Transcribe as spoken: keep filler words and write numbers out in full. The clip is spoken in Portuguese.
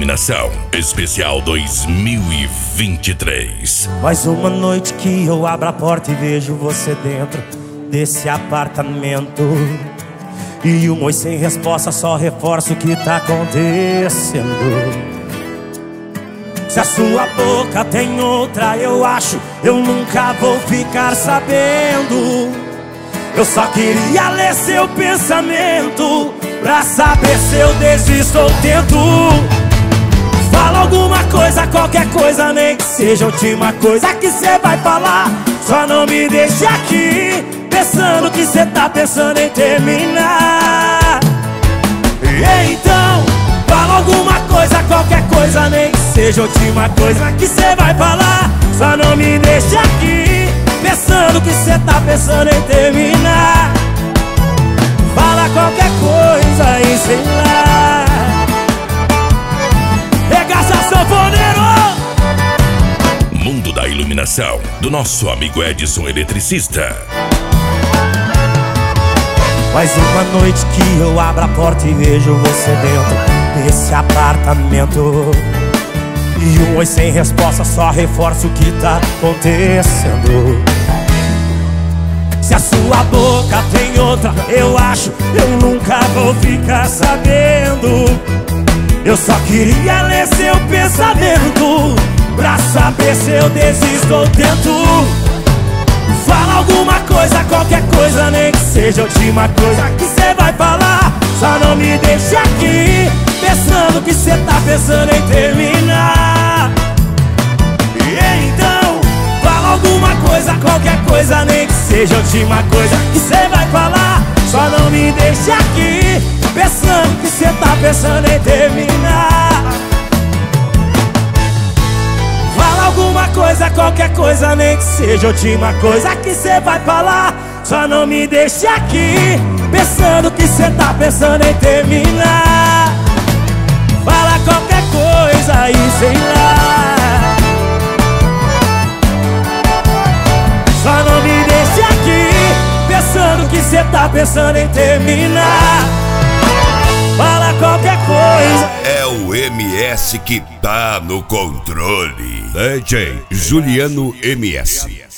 Iluminação Especial dois mil e vinte e três. Mais uma noite que eu abro a porta e vejo você dentro desse apartamento. E um oi sem resposta só reforça o que tá acontecendo. Se a sua boca tem outra, eu acho, eu nunca vou ficar sabendo. Eu só queria ler seu pensamento pra saber se eu desisto ou tento. Fala alguma coisa, qualquer coisa, nem que seja a última coisa que cê vai falar. Só não me deixe aqui pensando que cê tá pensando em terminar. E então, fala alguma coisa, qualquer coisa, nem que seja a última coisa que cê vai falar. Só não me deixe aqui pensando que cê tá pensando em terminar. Fala qualquer coisa e sei lá. Regaça sanfoneiro! Mundo da Iluminação, do nosso amigo Edson Eletricista. Mais uma noite que eu abro a porta e vejo você dentro desse apartamento. E um oi sem resposta só reforça o que tá acontecendo. Se a sua boca tem outra, eu acho, eu nunca vou ficar sabendo. Eu só queria ler seu pensamento pra saber se eu desisto ou tento. Fala alguma coisa, qualquer coisa, nem que seja a última coisa que cê vai falar. Só não me deixe aqui pensando que cê tá pensando em terminar. E então, fala alguma coisa, qualquer coisa, nem que seja a última coisa que cê vai falar. Só não me deixe aqui pensando que cê tá pensando em terminar. Fala alguma coisa, qualquer coisa, nem que seja a última coisa que cê vai falar. Só não me deixe aqui pensando que cê tá pensando em terminar. Fala qualquer coisa e sei lá. Só não me deixe aqui pensando que cê tá pensando em terminar. Fala qualquer coisa. É o M S que tá no controle. D J Juliano M S.